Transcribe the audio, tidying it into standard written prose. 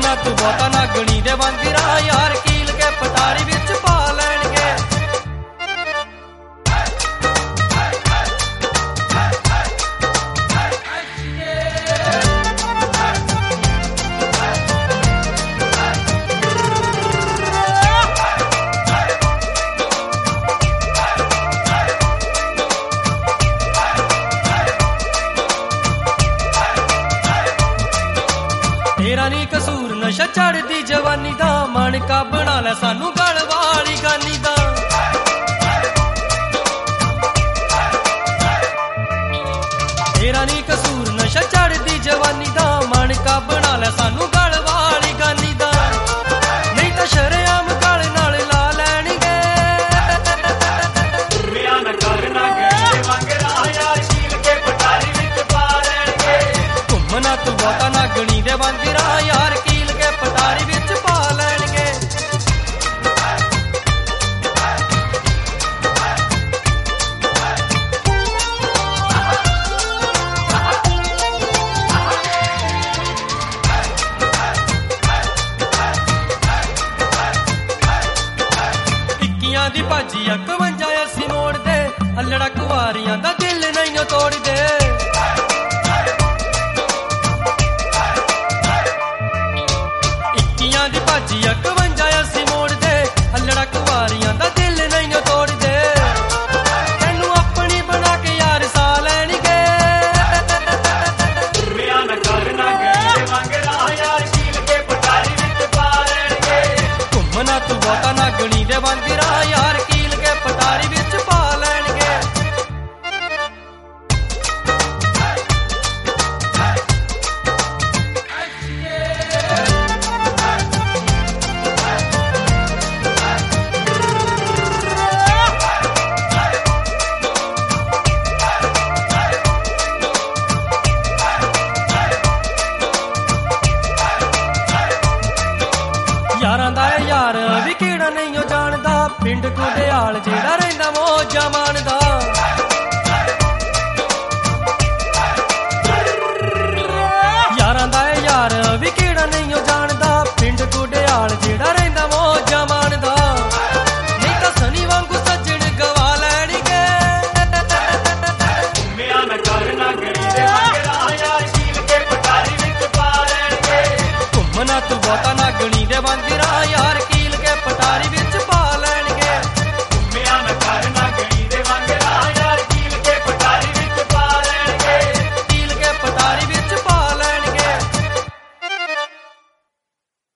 ਘੁੰਮਣਾ ਤੂੰ ਬਹੁਤਾ ਨਾਗਣੀ ਦੇ ਵਾਂਗਰਾ ਯਾਰ ਕੀਲ ਕੇ ਪਟਾਰੀ ਵਿੱਚ ਪਾ ਲੈਣਗੇ। ਤੇਰਾ ਨੀ ਕਸੂਰ ਨਸ਼ਾ ਚੜਦੀ ਜਵਾਨੀ ਦਾ ਮਣਕਾ ਬਣਾ ਲੈ ਸਾਨੂੰ ਗਲ ਵਾਲੀ ਗਾਨੀ ਦਾ। ਤੇਰਾ ਨੀ ਕਸੂਰ ਨਸ਼ਾ ਚੜਦੀ ਜਵਾਨੀ ਦਾ ਮਣਕਾ ਬਣਾ ਲੈ ਸਾਨੂੰ ਗਲ ਵਾਲੀ ਗਾਨੀ ਦਾ। ਨਹੀਂ ਤਾਂ ਸ਼ਰੇਆਮ ਗਲ ਨਾਲ ਲਾ ਲੈਣਗੇ। ਮਿਆਂ ਨਾ ਕਰਨਾ ਗਏ ਵਾਂਗਰਾ ਯਾਰ ਕੀਲ ਕੇ ਪਟਾਰੀ ਵਿੱਚ ਪਾ ਲੈਣਗੇ। ਘੁੰਮਣਾ ਤੂੰ ਬਹੁਤਾ ਨਾਗਣੀ ਦੇ ਵਾਂਗਰਾ ਯਾਰ ਕੀਲ ਕੇ ਪਟਾਰੀ ਵਿੱਚ ਪਾ ਲੈਣਗੇ। ਟਿੱਕੀਆਂ ਦੀ ਭਾਜੀ 51 ਅਸੀਂ ਮੋੜਦੇ ਅਲੜਾ ਕੁਵਾਰੀਆਂ ਦਾ ਦਿਲ ਨਹੀਂ ਤੋੜਦੇ। ਦੀ ਭਾਜੀ 51 ਅਸੀਂ ਮੋੜਦੇ ਅਲੜਾ ਕੁਵਾਰੀਆਂ ਦਾ ਦਿਲ ਨਹੀਂ ਤੋੜਦੇ। ਤੈਨੂੰ ਆਪਣੀ ਬਣਾ ਕੇ ਯਾਰ ਸਾ ਲੈਣਗੇ। ਮਿਆਂ ਨਾ ਕਰਨਾ ਗਏ ਵਾਂਗਰਾ ਯਾਰ ਕੀਲ ਕੇ ਪਟਾਰੀ ਵਿੱਚ ਪਾ ਲੈਣਗੇ। ਘੁੰਮਣਾ ਤੂੰ ਬਹੁਤਾ ਨਾਗਣੀ ਦੇ ਵਾਂਗਰਾ ਯਾਰ ਕੀਲ ਕੇ ਪਟਾਰੀ ਵਿੱਚ ਪਾ ਲੈਣਗੇ। ਯਾਰਾਂ ਦਾ ਯਾਰ ਵੀ ਕਿਹੜਾ ਨਹੀਂ ਜਾਣਦਾ ਪਿੰਡ ਕੁੜਿਆਲ ਜਿਹੜਾ